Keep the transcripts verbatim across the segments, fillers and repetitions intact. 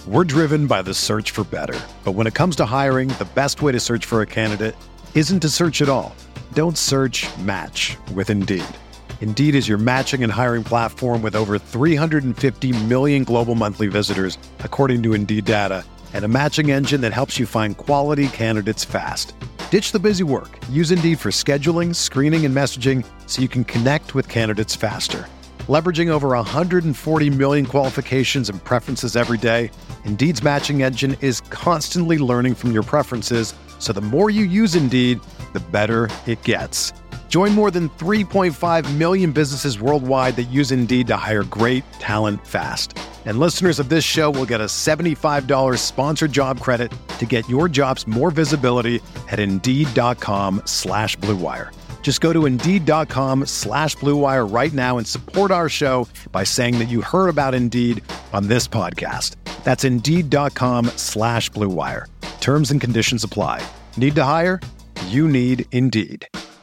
We're driven by the search for better. But when it comes to hiring, the best way to search for a candidate isn't to search at all. Don't search, match with Indeed. Indeed is your matching and hiring platform with over three hundred fifty million global monthly visitors, according to Indeed data, and a matching engine that helps you find quality candidates fast. Ditch the busy work. Use Indeed for scheduling, screening, and messaging so you can connect with candidates faster. Leveraging over one hundred forty million qualifications and preferences every day, Indeed's matching engine is constantly learning from your preferences, so the more you use Indeed, the better it gets. Join more than three point five million businesses worldwide that use Indeed to hire great talent fast. And listeners of this show will get a seventy-five dollars sponsored job credit to get your jobs more visibility at Indeed.com slash Blue Wire. Just go to Indeed.com slash Blue Wire right now and support our show by saying that you heard about Indeed on this podcast. That's Indeed.com slash Blue Wire. Terms and conditions apply. Need to hire? You need Indeed.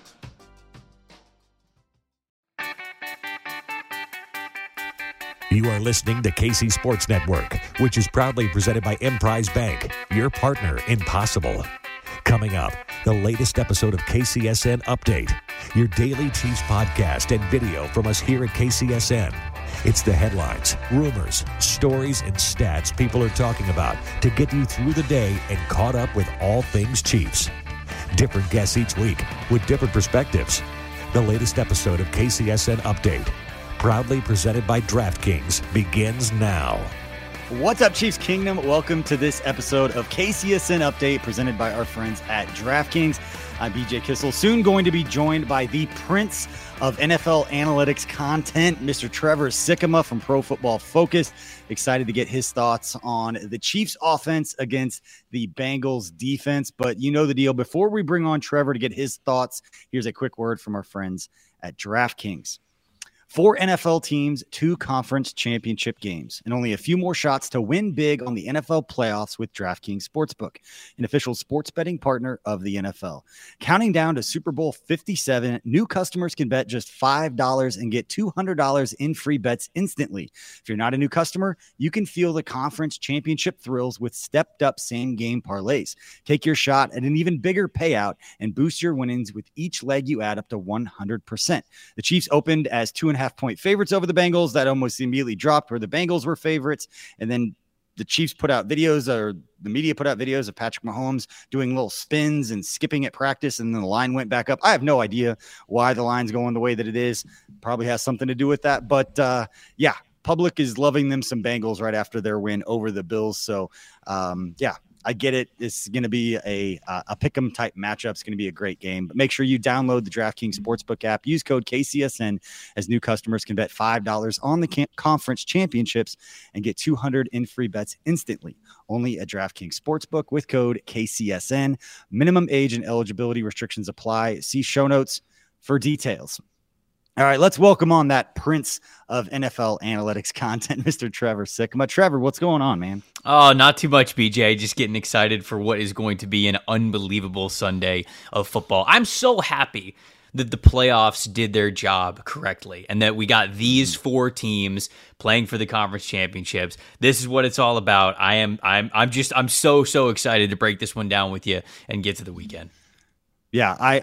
You are listening to K C Sports Network, which is proudly presented by Emprise Bank, your partner in possible. Coming up, the latest episode of K C S N Update, your daily Chiefs podcast and video from us here at K C S N. It's the headlines, rumors, stories, and stats people are talking about to get you through the day and caught up with all things Chiefs. Different guests each week with different perspectives. The latest episode of K C S N Update, proudly presented by DraftKings, begins now. What's up, Chiefs Kingdom? Welcome to this episode of K C S N Update presented by our friends at DraftKings. I'm B J Kissel, soon going to be joined by the prince of N F L analytics content, Mister Trevor Sikkema from Pro Football Focus. Excited to get his thoughts on the Chiefs offense against the Bengals defense. But you know the deal. Before we bring on Trevor to get his thoughts, here's a quick word from our friends at DraftKings. Four N F L teams, two conference championship games, and only a few more shots to win big on the N F L playoffs with DraftKings Sportsbook, an official sports betting partner of the N F L. Counting down to Super Bowl fifty-seven, new customers can bet just five dollars and get two hundred dollars in free bets instantly. If you're not a new customer, you can feel the conference championship thrills with stepped-up same-game parlays. Take your shot at an even bigger payout and boost your winnings with each leg you add up to one hundred percent. The Chiefs opened as two and a half point favorites over the Bengals. That almost immediately dropped where the Bengals were favorites. And then the Chiefs put out videos, or the media put out videos of Patrick Mahomes doing little spins and skipping at practice. And then the line went back up. I have no idea why the line's going the way that it is. Probably has something to do with that. But uh, yeah, public is loving them some Bengals right after their win over the Bills. So um, yeah, I get it. It's going to be a uh, a pick'em type matchup. It's going to be a great game. But make sure you download the DraftKings Sportsbook app. Use code K C S N as new customers can bet five dollars on the camp- conference championships and get two hundred dollars in free bets instantly. Only at DraftKings Sportsbook with code K C S N. Minimum age and eligibility restrictions apply. See show notes for details. All right, let's welcome on that prince of N F L analytics content, Mister Trevor Sikkema. Trevor, what's going on, man? Oh, not too much, B J. Just getting excited for what is going to be an unbelievable Sunday of football. I'm so happy that the playoffs did their job correctly and that we got these four teams playing for the conference championships. This is what it's all about. I am I'm I'm just I'm so so excited to break this one down with you and get to the weekend. Yeah, I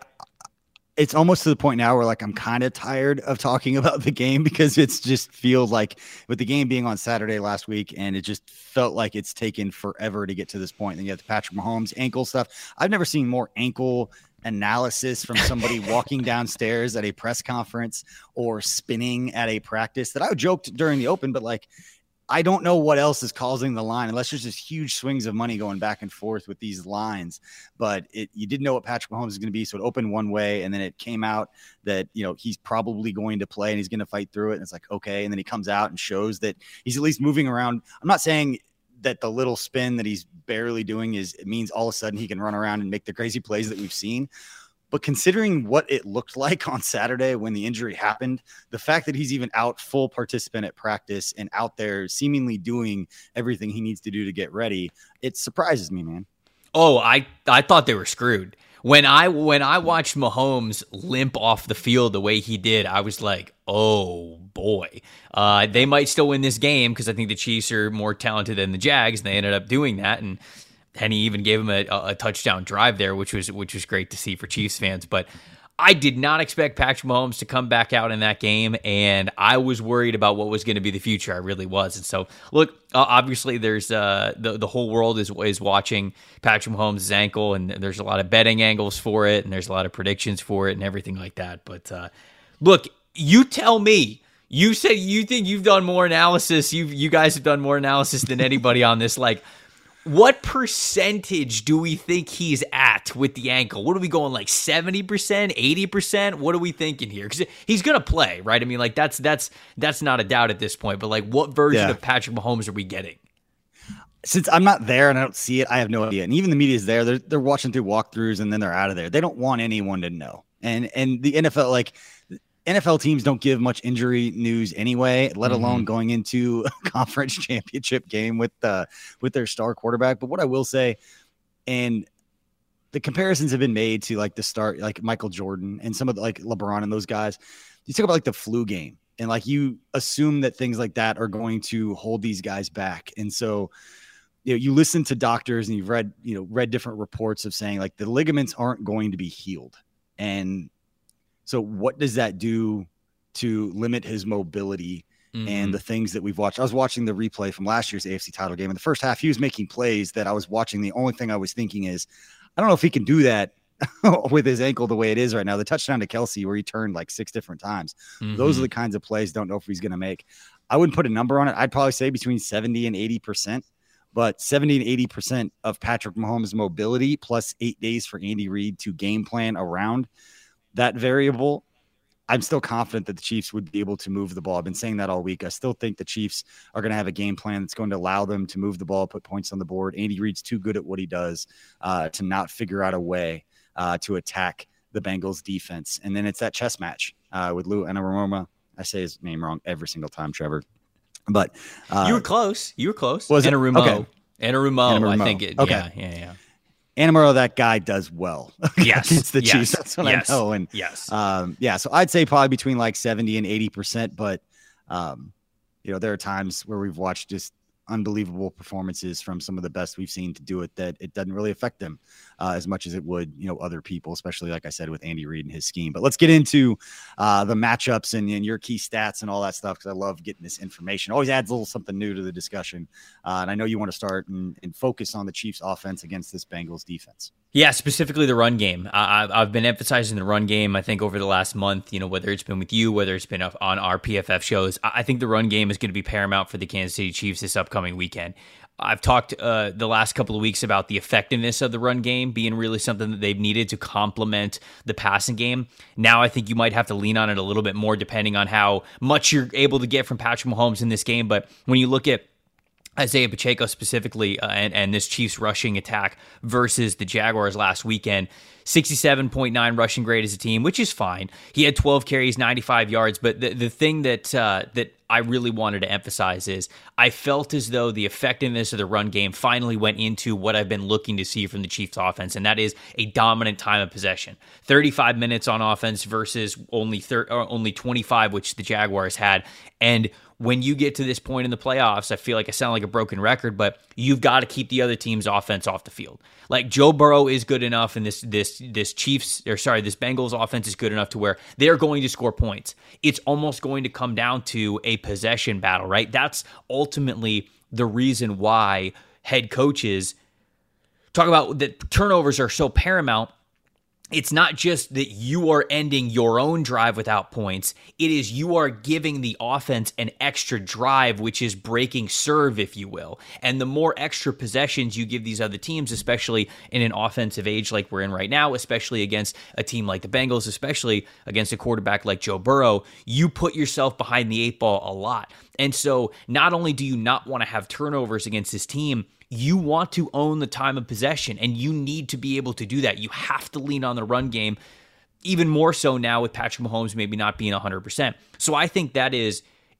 it's almost to the point now where like I'm kind of tired of talking about the game because it's just feels like with the game being on Saturday last week and it just felt like it's taken forever to get to this point. And you have the Patrick Mahomes ankle stuff. I've never seen more ankle analysis from somebody walking downstairs at a press conference or spinning at a practice that I joked during the open, but like I don't know what else is causing the line unless there's just huge swings of money going back and forth with these lines. But it, you didn't know what Patrick Mahomes is going to be. So it opened one way and then it came out that, you know, he's probably going to play and he's going to fight through it. And it's like, okay. And then he comes out and shows that he's at least moving around. I'm not saying that the little spin that he's barely doing is, it means all of a sudden he can run around and make the crazy plays that we've seen. But considering what it looked like on Saturday when the injury happened, the fact that he's even out full participant at practice and out there seemingly doing everything he needs to do to get ready, it surprises me, man. Oh, I, I thought they were screwed. When I when I watched Mahomes limp off the field the way he did, I was like, oh boy. Uh, they might still win this game because I think the Chiefs are more talented than the Jags, and they ended up doing that. And Henny even gave him a, a touchdown drive there, which was which was great to see for Chiefs fans. But I did not expect Patrick Mahomes to come back out in that game, and I was worried about what was going to be the future. I really was. And so, look, uh, obviously there's uh, the the whole world is is watching Patrick Mahomes' ankle, and there's a lot of betting angles for it, and there's a lot of predictions for it, and everything like that. But uh, look, you tell me. You said you think you've done more analysis. You you guys have done more analysis than anybody on this. Like, what percentage do we think he's at with the ankle? What are we going, like seventy percent, eighty percent? What are we thinking here? Because he's going to play, right? I mean, like that's that's that's not a doubt at this point. But like, what version yeah. of Patrick Mahomes are we getting? Since I'm not there and I don't see it, I have no idea. And even the media is there. They're they're watching through walkthroughs and then they're out of there. They don't want anyone to know. And and the N F L, like N F L teams don't give much injury news anyway, let alone mm-hmm. going into a conference championship game with uh, with their star quarterback. But what I will say, and the comparisons have been made to like the start, like Michael Jordan and some of the, like LeBron and those guys. You talk about like the flu game, and like you assume that things like that are going to hold these guys back. And so, you know, you listen to doctors and you've read, you know, read different reports of saying like the ligaments aren't going to be healed. And so what does that do to limit his mobility mm-hmm. and the things that we've watched? I was watching the replay from last year's A F C title game. In the first half, he was making plays that I was watching. The only thing I was thinking is, I don't know if he can do that with his ankle the way it is right now. The touchdown to Kelsey where he turned like six different times. Mm-hmm. Those are the kinds of plays don't know if he's going to make. I wouldn't put a number on it. I'd probably say between seventy and eighty percent. But seventy and eighty percent of Patrick Mahomes' mobility plus eight days for Andy Reid to game plan around that variable, I'm still confident that the Chiefs would be able to move the ball. I've been saying that all week. I still think the Chiefs are going to have a game plan that's going to allow them to move the ball, put points on the board. Andy Reid's too good at what he does uh, to not figure out a way uh, to attack the Bengals defense. And then it's that chess match uh, with Lou Anarumo. I say his name wrong every single time, Trevor. But uh, you were close. You were close. Was Anarumo. Okay. Anarumo, Anarumo. I think it. Okay. Yeah, yeah, yeah. Anamaro, that guy does well yes. against the yes. Chiefs. That's what yes. I know. And yes. um, yeah, so I'd say probably between like seventy and eighty percent. But, um, you know, there are times where we've watched just unbelievable performances from some of the best we've seen to do it that it doesn't really affect them uh, as much as it would, you know, other people, especially like I said, with Andy Reid and his scheme. But let's get into uh, the matchups and, and your key stats and all that stuff, because I love getting this information. Always adds a little something new to the discussion. Uh, and I know you want to start and, and focus on the Chiefs offense against this Bengals defense. Yeah, specifically the run game. I, I've been emphasizing the run game, I think, over the last month, you know, whether it's been with you, whether it's been up on our P F F shows. I think the run game is going to be paramount for the Kansas City Chiefs this upcoming weekend. I've talked uh, the last couple of weeks about the effectiveness of the run game being really something that they've needed to complement the passing game. Now I think you might have to lean on it a little bit more depending on how much you're able to get from Patrick Mahomes in this game. But when you look at Isaiah Pacheco specifically uh, and, and this Chiefs rushing attack versus the Jaguars last weekend, sixty-seven point nine rushing grade as a team, which is fine. He had twelve carries, ninety-five yards. But the, the thing that uh, that I really wanted to emphasize is I felt as though the effectiveness of the run game finally went into what I've been looking to see from the Chiefs offense, and that is a dominant time of possession. thirty-five minutes on offense versus only thir- or only twenty-five, which the Jaguars had. And when you get to this point in the playoffs, I feel like I sound like a broken record, but you've got to keep the other team's offense off the field. Like Joe Burrow is good enough, and this this this Chiefs or sorry, this Bengals offense is good enough to where they're going to score points. It's almost going to come down to a possession battle, right? That's ultimately the reason why head coaches talk about that turnovers are so paramount. It's not just that you are ending your own drive without points. It is you are giving the offense an extra drive, which is breaking serve, if you will. And the more extra possessions you give these other teams, especially in an offensive age like we're in right now, especially against a team like the Bengals, especially against a quarterback like Joe Burrow, you put yourself behind the eight ball a lot. And so not only do you not want to have turnovers against this team, you want to own the time of possession, and you need to be able to do that. You have to lean on the run game, even more so now with Patrick Mahomes maybe not being one hundred percent. So I think that is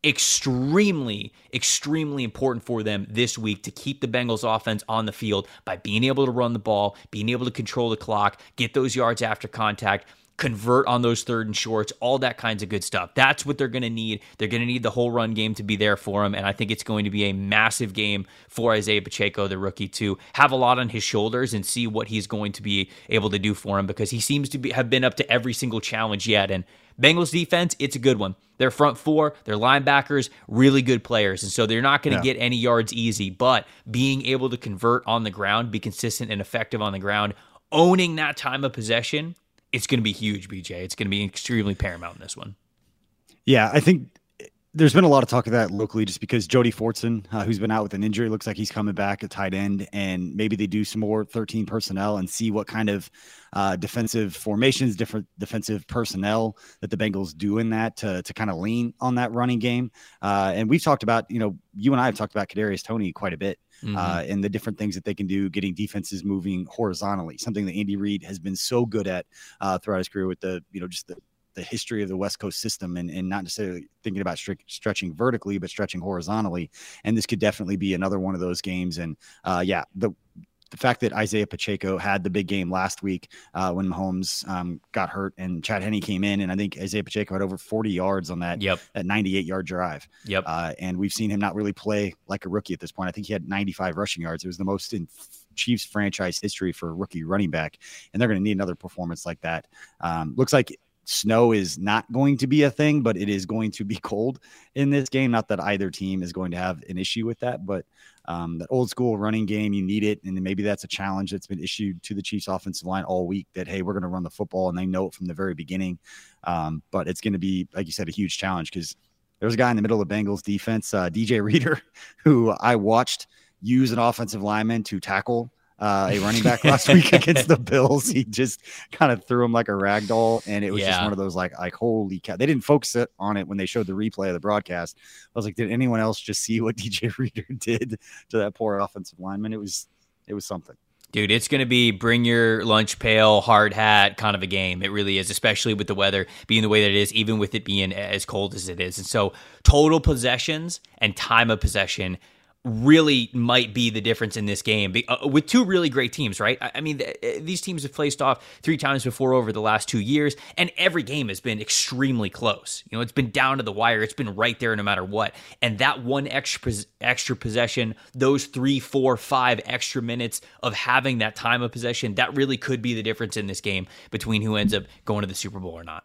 extremely, extremely important for them this week to keep the Bengals offense on the field by being able to run the ball, being able to control the clock, get those yards after contact, convert on those third and shorts, all that kinds of good stuff. That's what they're going to need. They're going to need the whole run game to be there for them, and I think it's going to be a massive game for Isaiah Pacheco, the rookie, to have a lot on his shoulders and see what he's going to be able to do for him, because he seems to be, have been up to every single challenge yet. And Bengals defense, it's a good one. Their front four, their linebackers, really good players, and so they're not going to yeah. get any yards easy, but being able to convert on the ground, be consistent and effective on the ground, owning that time of possession, it's going to be huge, B J. It's going to be extremely paramount in this one. Yeah, I think there's been a lot of talk of that locally just because Jody Fortson, uh, who's been out with an injury, looks like he's coming back at tight end, and maybe they do some more thirteen personnel and see what kind of uh, defensive formations, different defensive personnel that the Bengals do in that to, to kind of lean on that running game. Uh, and we've talked about, you know, you and I have talked about Kadarius Toney quite a bit. Mm-hmm. Uh, and the different things that they can do, getting defenses moving horizontally, something that Andy Reid has been so good at uh, throughout his career with the, you know, just the, the history of the West Coast system, and, and not necessarily thinking about stri- stretching vertically, but stretching horizontally. And this could definitely be another one of those games. And uh, yeah, the, the fact that Isaiah Pacheco had the big game last week uh, when Mahomes um, got hurt and Chad Henne came in, and I think Isaiah Pacheco had over forty yards on that, yep. that ninety-eight yard drive. Yep. Uh, and we've seen him not really play like a rookie at this point. I think he had ninety-five rushing yards. It was the most in Chiefs franchise history for a rookie running back, and they're going to need another performance like that. Um, looks like snow is not going to be a thing, but it is going to be cold in this game. Not that either team is going to have an issue with that, but um, that old school running game, you need it. And maybe that's a challenge that's been issued to the Chiefs offensive line all week, that, hey, we're going to run the football, and they know it from the very beginning. Um, but it's going to be, like you said, a huge challenge, because there's a guy in the middle of Bengals defense, uh, D J Reader, who I watched use an offensive lineman to tackle Uh, a running back last week against the Bills. He just kind of threw him like a rag doll, and it was yeah. just one of those like, like holy cow. They didn't focus it on it when they showed the replay of the broadcast. I was like, did anyone else just see what D J Reader did to that poor offensive lineman? It was, it was something. Dude, it's going to be bring your lunch pail, hard hat kind of a game. It really is, especially with the weather being the way that it is, even with it being as cold as it is. And so total possessions and time of possession really might be the difference in this game uh, with two really great teams, right? I, I mean, th- these teams have faced off three times before over the last two years, and every game has been extremely close. You know, it's been down to the wire. It's been right there no matter what. And that one extra extra possession, those three, four, five extra minutes of having that time of possession, that really could be the difference in this game between who ends up going to the Super Bowl or not.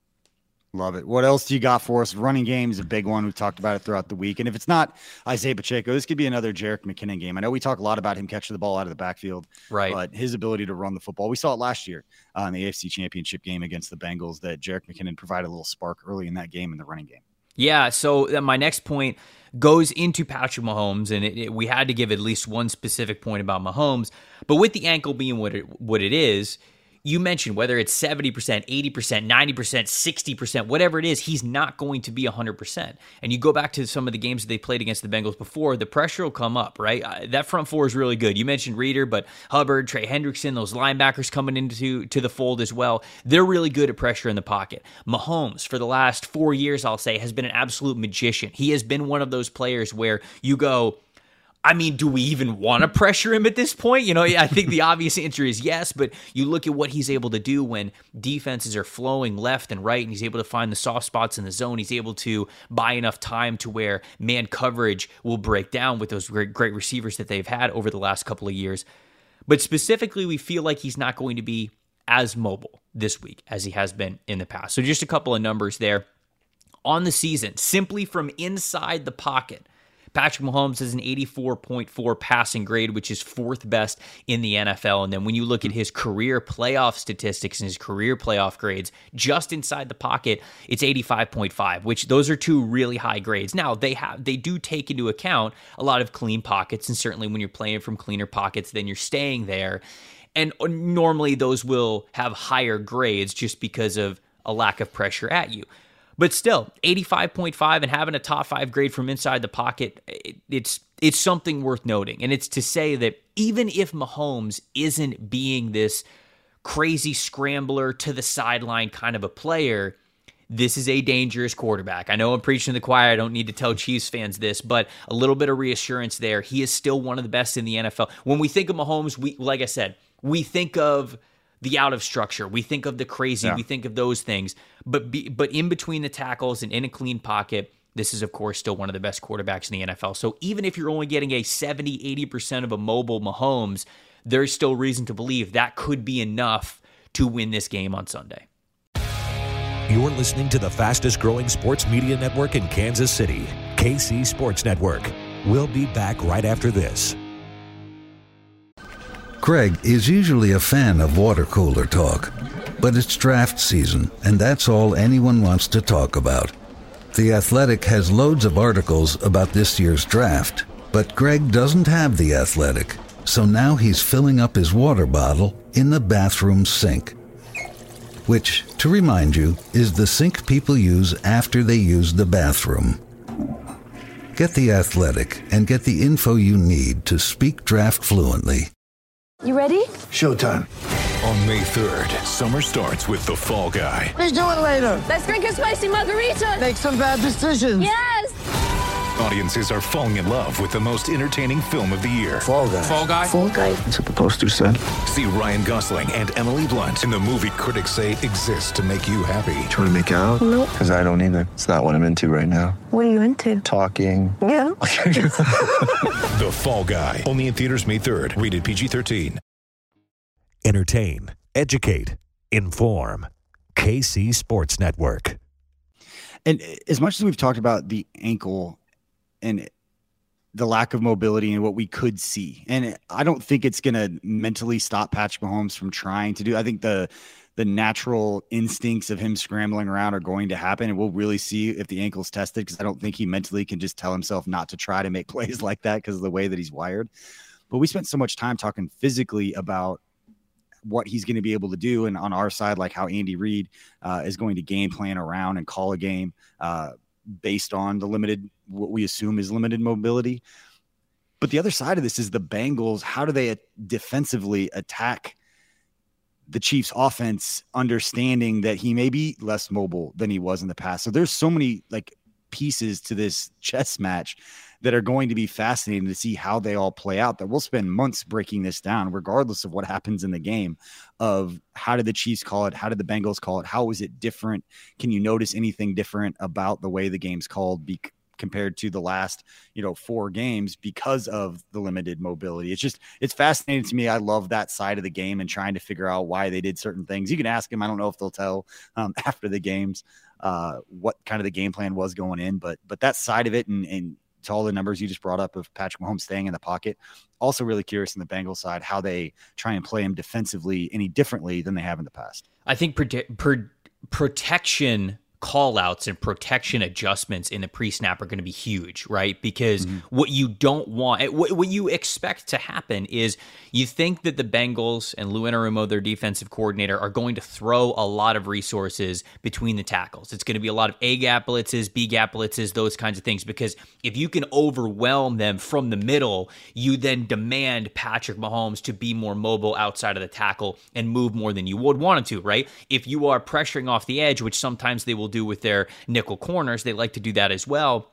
Love it. What else do you got for us? Running game is a big one. We've talked about it throughout the week. And if it's not Isaiah Pacheco, this could be another Jerick McKinnon game. I know we talk a lot about him catching the ball out of the backfield, right? But his ability to run the football, we saw it last year uh, in the A F C Championship game against the Bengals, that Jerick McKinnon provided a little spark early in that game in the running game. Yeah, so my next point goes into Patrick Mahomes, and it, it, we had to give at least one specific point about Mahomes. But with the ankle being what it, what it is, you mentioned whether it's seventy percent, eighty percent, ninety percent, sixty percent, whatever it is, he's not going to be one hundred percent. And you go back to some of the games that they played against the Bengals before, the pressure will come up, right? Uh, that front four is really good. You mentioned Reader, but Hubbard, Trey Hendrickson, those linebackers coming into to the fold as well, they're really good at pressure in the pocket. Mahomes, for the last four years, I'll say, has been an absolute magician. He has been one of those players where you go, I mean, do we even want to pressure him at this point? You know, I think the obvious answer is yes, but you look at what he's able to do when defenses are flowing left and right, and he's able to find the soft spots in the zone. He's able to buy enough time to where man coverage will break down with those great, great receivers that they've had over the last couple of years. But specifically, we feel like he's not going to be as mobile this week as he has been in the past. So just a couple of numbers there. On the season, simply from inside the pocket, Patrick Mahomes has an eighty-four point four passing grade, which is fourth best in the N F L. And then when you look at his career playoff statistics and his career playoff grades, just inside the pocket, it's eighty-five point five, which those are two really high grades. Now, they have they do take into account a lot of clean pockets, and certainly when you're playing from cleaner pockets, then you're staying there. And normally those will have higher grades just because of a lack of pressure at you. But still, eighty-five point five and having a top five grade from inside the pocket, it, it's it's something worth noting. And it's to say that even if Mahomes isn't being this crazy scrambler to the sideline kind of a player, this is a dangerous quarterback. I know I'm preaching to the choir. I don't need to tell Chiefs fans this, but a little bit of reassurance there. He is still one of the best in the N F L. When we think of Mahomes, we, like I said, we think of the out of structure. We think of the crazy. Yeah. We think of those things. But be, but in between the tackles and in a clean pocket, this is, of course, still one of the best quarterbacks in the N F L. So even if you're only getting a seventy, eighty percent of a mobile Mahomes, there's still reason to believe that could be enough to win this game on Sunday. You're listening to the fastest growing sports media network in Kansas City, K C Sports Network. We'll be back right after this. Greg is usually a fan of water cooler talk, but it's draft season, and that's all anyone wants to talk about. The Athletic has loads of articles about this year's draft, but Greg doesn't have The Athletic, so now he's filling up his water bottle in the bathroom sink. Which, to remind you, is the sink people use after they use the bathroom. Get The Athletic and get the info you need to speak draft fluently. You ready? Showtime. On May third, summer starts with The Fall Guy. Let's do it later. Let's drink a spicy margarita. Make some bad decisions. Yes. Audiences are falling in love with the most entertaining film of the year. Fall Guy. Fall Guy? Fall Guy. That's what the poster said. See Ryan Gosling and Emily Blunt in the movie critics say exists to make you happy. Trying to make it out? Nope. Because I don't either. It's not what I'm into right now. What are you into? Talking. Yeah. The Fall Guy. Only in theaters May third. Rated P G thirteen. Entertain, educate, inform. K C Sports Network. And as much as we've talked about the ankle and the lack of mobility and what we could see, and I don't think it's going to mentally stop Patrick Mahomes from trying to do. I think the the natural instincts of him scrambling around are going to happen, and we'll really see if the ankle's tested, because I don't think he mentally can just tell himself not to try to make plays like that because of the way that he's wired. But we spent so much time talking physically about what he's going to be able to do. And on our side, like how Andy Reid uh, is going to game plan around and call a game uh, based on the limited, what we assume is limited mobility. But the other side of this is the Bengals. How do they defensively attack the Chiefs offense, understanding that he may be less mobile than he was in the past? So there's so many like pieces to this chess match that are going to be fascinating to see how they all play out, that we'll spend months breaking this down, regardless of what happens in the game, of how did the Chiefs call it? How did the Bengals call it? How was it different? Can you notice anything different about the way the game's called be- compared to the last, you know, four games because of the limited mobility? It's just, it's fascinating to me. I love that side of the game and trying to figure out why they did certain things. You can ask them. I don't know if they'll tell um, after the games uh, what kind of the game plan was going in, but, but that side of it, and, and to all the numbers you just brought up of Patrick Mahomes staying in the pocket. Also really curious on the Bengals side, how they try and play him defensively any differently than they have in the past. I think prote- pro- protection call-outs and protection adjustments in the pre-snap are going to be huge, right? Because mm-hmm. what you don't want, what, what you expect to happen is you think that the Bengals and Lou Anarumo, their defensive coordinator, are going to throw a lot of resources between the tackles. It's going to be a lot of A-gap blitzes, B-gap blitzes, those kinds of things, because if you can overwhelm them from the middle, you then demand Patrick Mahomes to be more mobile outside of the tackle and move more than you would want him to, right? If you are pressuring off the edge, which sometimes they will do with their nickel corners, they like to do that as well.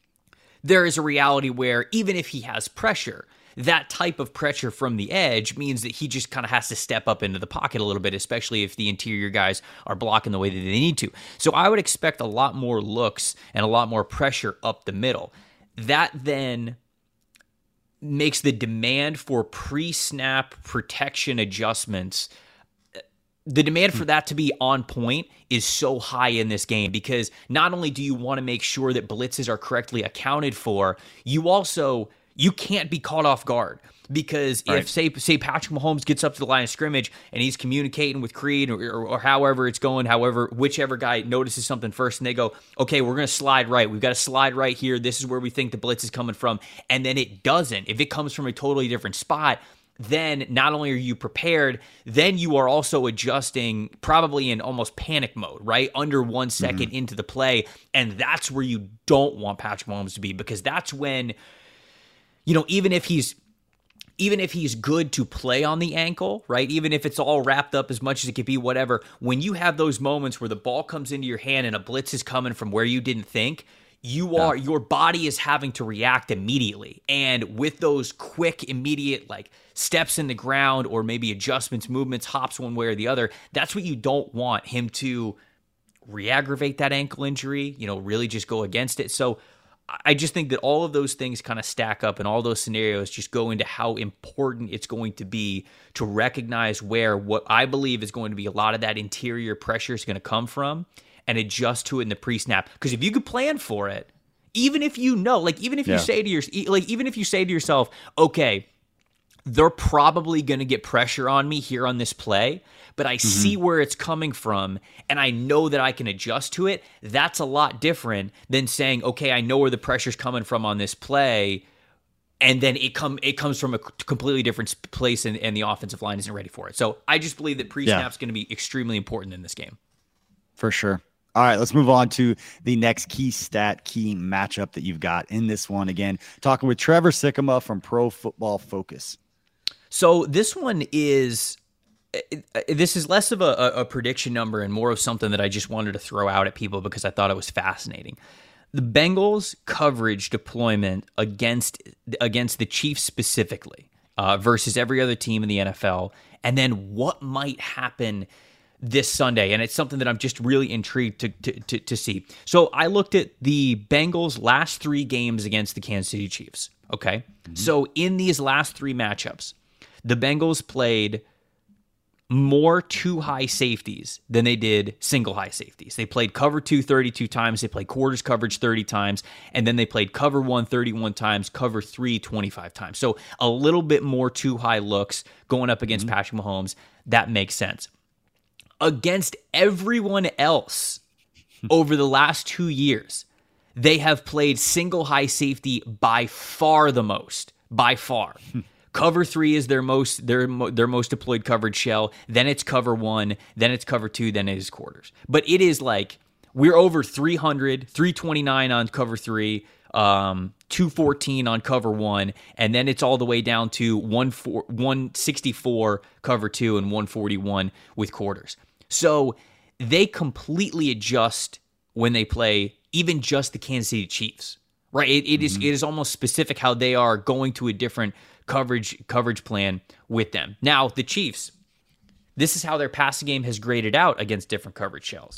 There is a reality where even if he has pressure, that type of pressure from the edge means that he just kind of has to step up into the pocket a little bit, especially if the interior guys are blocking the way that they need to. So I would expect a lot more looks and a lot more pressure up the middle. That then makes the demand for pre-snap protection adjustments, the demand for that to be on point is so high in this game, because not only do you want to make sure that blitzes are correctly accounted for, you also, you can't be caught off guard. Because right. if, say, say Patrick Mahomes gets up to the line of scrimmage and he's communicating with Creed or, or, or however it's going, however, whichever guy notices something first, and they go, okay, we're going to slide right. We've got to slide right here. This is where we think the blitz is coming from. And then it doesn't. If it comes from a totally different spot, then not only are you prepared, then you are also adjusting probably in almost panic mode, right? Under one second mm-hmm. into the play. And that's where you don't want Patrick Mahomes to be, because that's when, you know, even if he's even if he's good to play on the ankle, right? Even if it's all wrapped up as much as it could be, whatever, when you have those moments where the ball comes into your hand and a blitz is coming from where you didn't think, you are, your body is having to react immediately. And with those quick, immediate, like steps in the ground or maybe adjustments, movements, hops one way or the other, that's what you don't want him to re-aggravate that ankle injury, you know, really just go against it. So I just think that all of those things kind of stack up, and all those scenarios just go into how important it's going to be to recognize where what I believe is going to be a lot of that interior pressure is going to come from and adjust to it in the pre-snap. Because if you could plan for it, even if you know, like even if yeah. you say to your, like even if you say to yourself, okay, they're probably going to get pressure on me here on this play, but I mm-hmm. see where it's coming from and I know that I can adjust to it. That's a lot different than saying, okay, I know where the pressure's coming from on this play, and then it come it comes from a completely different place and, and the offensive line isn't ready for it. So I just believe that pre-snap's yeah. going to be extremely important in this game. For sure. All right, let's move on to the next key stat, key matchup that you've got in this one. Again, talking with Trevor Sikkema from Pro Football Focus. So this one is this is less of a, a prediction number and more of something that I just wanted to throw out at people because I thought it was fascinating. The Bengals coverage deployment against against the Chiefs specifically uh, versus every other team in the N F L, and then what might happen this Sunday. And it's something that I'm just really intrigued to, to, to, to see. So I looked at the Bengals' last three games against the Kansas City Chiefs. Okay. Mm-hmm. So in these last three matchups, the Bengals played more two high safeties than they did single high safeties. They played cover two thirty-two times. They played quarters coverage thirty times. And then they played cover one thirty-one times, cover three twenty-five times. So a little bit more two high looks going up against mm-hmm. Patrick Mahomes. That makes sense. Against everyone else over the last two years, they have played single high safety by far the most. By far. Cover three is their most their their most deployed coverage shell. Then it's cover one. Then it's cover two. Then it is quarters. But it is like we're over three hundred, three twenty-nine on cover three, um, two fourteen on cover one, and then it's all the way down to one sixty-four cover two and one forty-one with quarters. So they completely adjust when they play even just the Kansas City Chiefs. Right? It, it mm-hmm. is it is almost specific how they are going to a different coverage coverage plan with them. Now, the Chiefs, this is how their passing game has graded out against different coverage shells.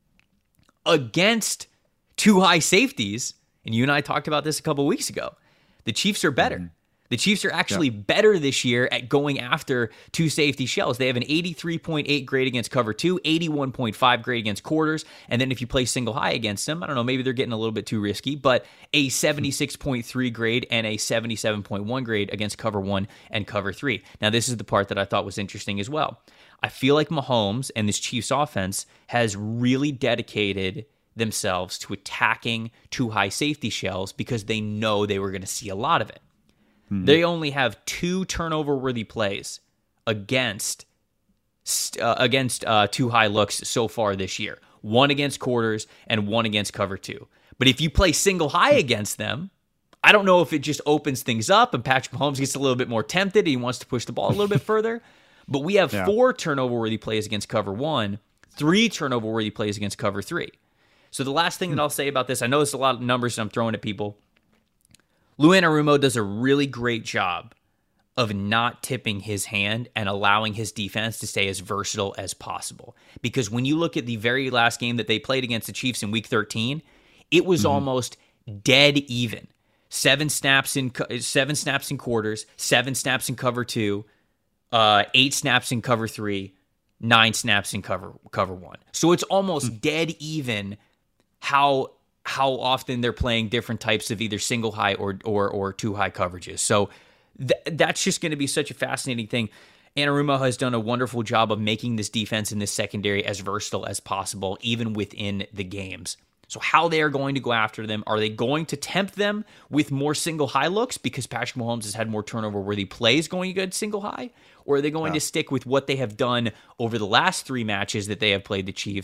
Against two high safeties, and you and I talked about this a couple weeks ago, the Chiefs are better. Mm-hmm. The Chiefs are actually yeah. better this year at going after two safety shells. They have an eighty-three point eight grade against cover two, eighty-one point five grade against quarters, and then if you play single high against them, I don't know, maybe they're getting a little bit too risky, but a seventy-six point three grade and a seventy-seven point one grade against cover one and cover three. Now, this is the part that I thought was interesting as well. I feel like Mahomes and this Chiefs offense has really dedicated themselves to attacking two high safety shells because they know they were going to see a lot of it. They only have two turnover-worthy plays against uh, against uh, two high looks so far this year. One against quarters and one against cover two. But if you play single high against them, I don't know if it just opens things up and Patrick Mahomes gets a little bit more tempted and he wants to push the ball a little bit further. But we have yeah. four turnover-worthy plays against cover one, three turnover-worthy plays against cover three. So the last thing that I'll say about this, I know it's a lot of numbers that I'm throwing at people. Lou Anarumo does a really great job of not tipping his hand and allowing his defense to stay as versatile as possible. Because when you look at the very last game that they played against the Chiefs in week thirteen, it was mm-hmm. almost dead even. Seven snaps in seven snaps in quarters, seven snaps in cover two, uh, eight snaps in cover three, nine snaps in cover cover one. So it's almost mm-hmm. dead even how how often they're playing different types of either single high or or or two high coverages. So th- that's just going to be such a fascinating thing. Anarumo has done a wonderful job of making this defense and this secondary as versatile as possible, even within the games. So how they are going to go after them, are they going to tempt them with more single high looks because Patrick Mahomes has had more turnover-worthy plays going against single high? Or are they going yeah. to stick with what they have done over the last three matches that they have played the Chiefs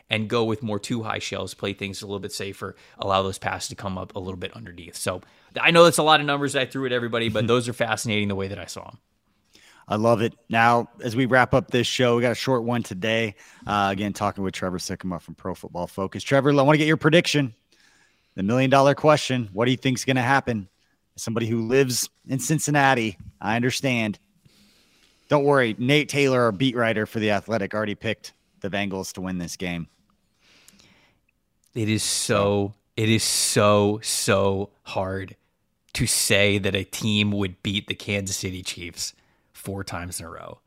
and go with more two high shells, play things a little bit safer, allow those passes to come up a little bit underneath. So I know that's a lot of numbers I threw at everybody, but those are fascinating the way that I saw them. I love it. Now, as we wrap up this show, we got a short one today. Uh, again, talking with Trevor Sikkema from Pro Football Focus. Trevor, I want to get your prediction. The million dollar question. What do you think is going to happen? As somebody who lives in Cincinnati, I understand. Don't worry. Nate Taylor, our beat writer for The Athletic, already picked the Bengals to win this game. It is so, it is so, so hard to say that a team would beat the Kansas City Chiefs four times in a row.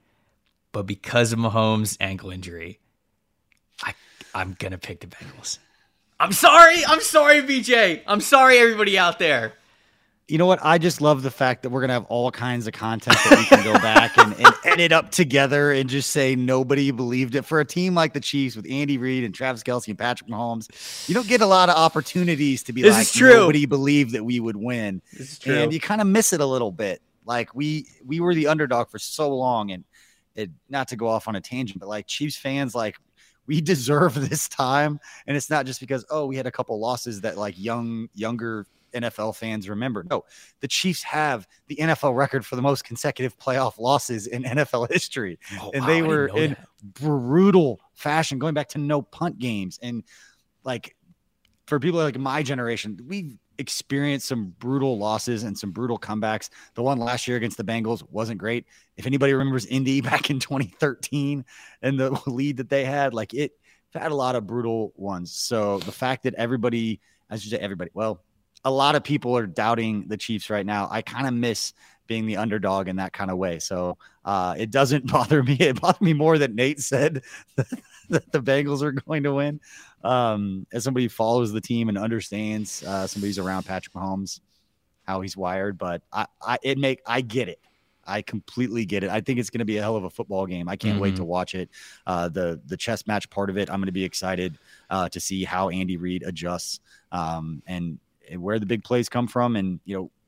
But because of Mahomes' ankle injury, I, I'm going to pick the Bengals. I'm sorry. I'm sorry, B J. I'm sorry, everybody out there. You know what? I just love the fact that we're going to have all kinds of content that we can go back and, and edit up together and just say nobody believed it. For a team like the Chiefs with Andy Reid and Travis Kelce and Patrick Mahomes, you don't get a lot of opportunities to be this like, is true. Nobody believed that we would win. This is true. And you kind of miss it a little bit. Like we we were the underdog for so long, and it, not to go off on a tangent, but like Chiefs fans, like we deserve this time. And it's not just because, oh, we had a couple losses that like young, younger N F L fans remember. No, the Chiefs have the N F L record for the most consecutive playoff losses in N F L history. Oh, and wow, they I were didn't know in that. brutal fashion, going back to no punt games. And like for people like my generation, we've experienced some brutal losses and some brutal comebacks. The one last year against the Bengals wasn't great. If anybody remembers Indy back in twenty thirteen and the lead that they had, like it had a lot of brutal ones. So the fact that everybody, I should say everybody, well, a lot of people are doubting the Chiefs right now. I kind of miss being the underdog in that kind of way. So uh, it doesn't bother me. It bothered me more that Nate said that the Bengals are going to win. Um, as somebody who follows the team and understands uh, somebody's around Patrick Mahomes, how he's wired, but I, I, it make, I get it. I completely get it. I think it's going to be a hell of a football game. I can't mm-hmm. wait to watch it. Uh, the, the chess match part of it, I'm going to be excited uh, to see how Andy Reid adjusts um, and, and where the big plays come from. And, you know,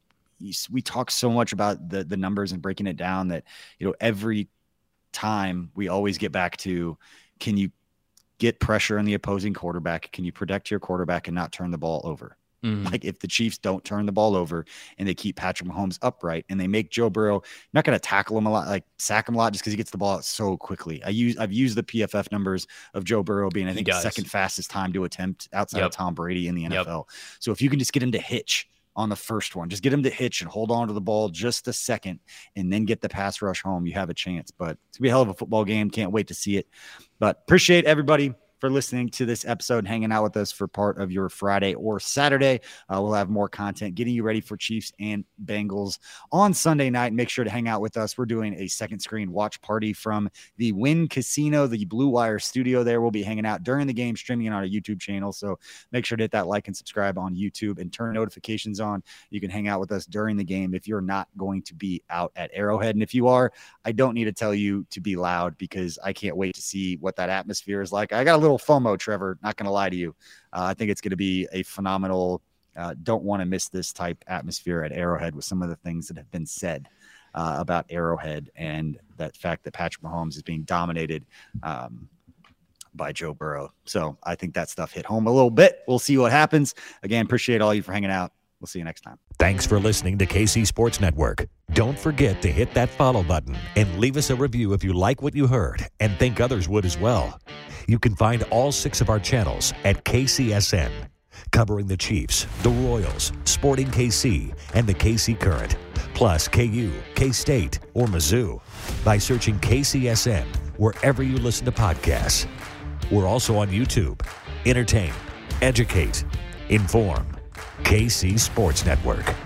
we talk so much about the the numbers and breaking it down that, you know, every time we always get back to, can you get pressure on the opposing quarterback? Can you protect your quarterback and not turn the ball over? Mm-hmm. Like if the Chiefs don't turn the ball over and they keep Patrick Mahomes upright and they make Joe Burrow, not going to tackle him a lot, like sack him a lot just because he gets the ball out so quickly. I use, I've used the P F F numbers of Joe Burrow being, I think, the second fastest time to attempt outside yep. of Tom Brady in the N F L. Yep. So if you can just get him to hitch on the first one, just get him to hitch and hold on to the ball just a second and then get the pass rush home, you have a chance. But it's going to be a hell of a football game. Can't wait to see it. But appreciate everybody for listening to this episode and hanging out with us for part of your Friday or Saturday. Uh, we'll have more content getting you ready for Chiefs and Bengals on Sunday night. Make sure to hang out with us. We're doing a second screen watch party from the Wynn Casino, the Blue Wire studio there. We'll be hanging out during the game, streaming on our YouTube channel. So make sure to hit that like and subscribe on YouTube and turn notifications on. You can hang out with us during the game if you're not going to be out at Arrowhead. And if you are, I don't need to tell you to be loud because I can't wait to see what that atmosphere is like. I got a little FOMO, Trevor, not going to lie to you. Uh, I think it's going to be a phenomenal, uh, don't want to miss this type atmosphere at Arrowhead with some of the things that have been said uh, about Arrowhead and that fact that Patrick Mahomes is being dominated um, by Joe Burrow. So I think that stuff hit home a little bit. We'll see what happens. Again, appreciate all you for hanging out. We'll see you next time. Thanks for listening to K C Sports Network. Don't forget to hit that follow button and leave us a review if you like what you heard and think others would as well. You can find all six of our channels at K C S N, covering the Chiefs, the Royals, Sporting K C, and the K C Current, plus K U, K-State, or Mizzou by searching K C S N wherever you listen to podcasts. We're also on YouTube. Entertain, educate, inform. K C Sports Network.